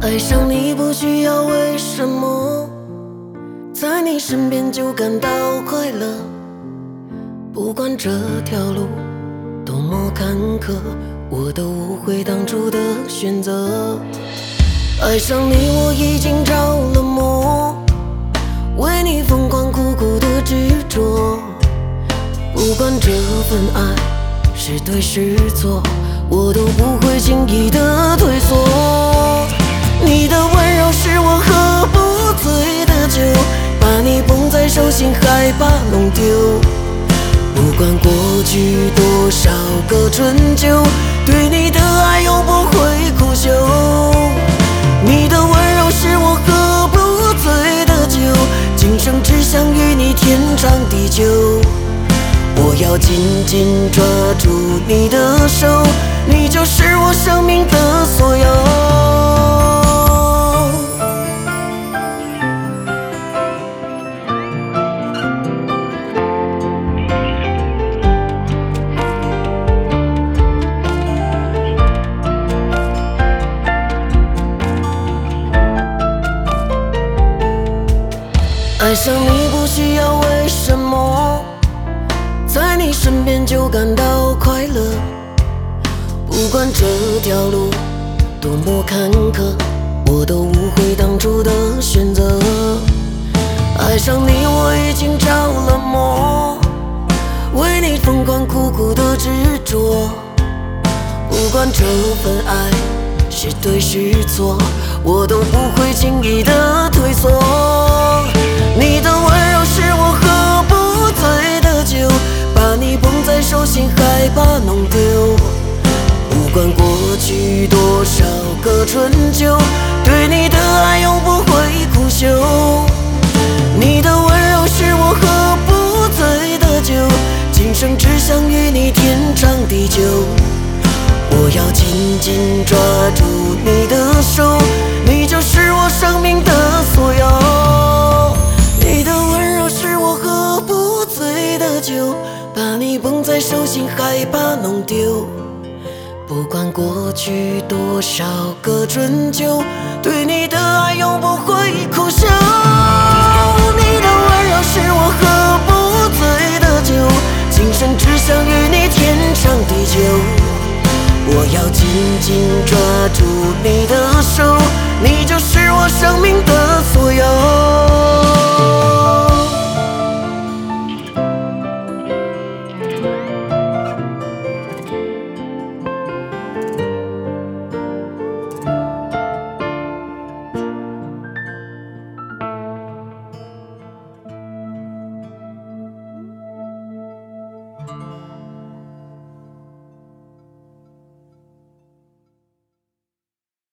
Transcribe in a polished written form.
爱上你不需要为什么，在你身边就感到快乐。不管这条路多么坎坷，我都无悔当初的选择。爱上你我已经着了魔，为你疯狂苦苦的执着。不管这份爱是对是错，我都不会轻易的退缩。你的温柔是我喝不醉的酒，把你捧在手心害怕弄丢。不管过去多少个春秋，对你的爱永不会苦休。你的温柔是我喝不醉的酒，今生只想与你天长地久。我要紧紧抓住你的手，你就是我生命的所有。爱上你不需要为什么，在你身边就感到快乐。不管这条路多么坎坷，我都无悔当初的选择。爱上你我已经着了魔，为你疯狂苦苦的执着。不管这份爱是对是错，我都不会轻易的退缩。你的温柔是我喝不醉的酒，把你捧在手心害怕弄丢。不管过去多少个春秋，对你的爱永不会苦休。你的温柔是我喝不醉的酒，今生只想与你天长地久。我要紧紧抓住你的手，你就是我生命的所有。你的温柔是我喝不醉的酒，把你捧在手心害怕弄丢。不管过去多少个春秋，对你的爱永不会苦休。你的温柔是我喝不醉的酒，今生只想与你天长地久。我要紧紧抓住你的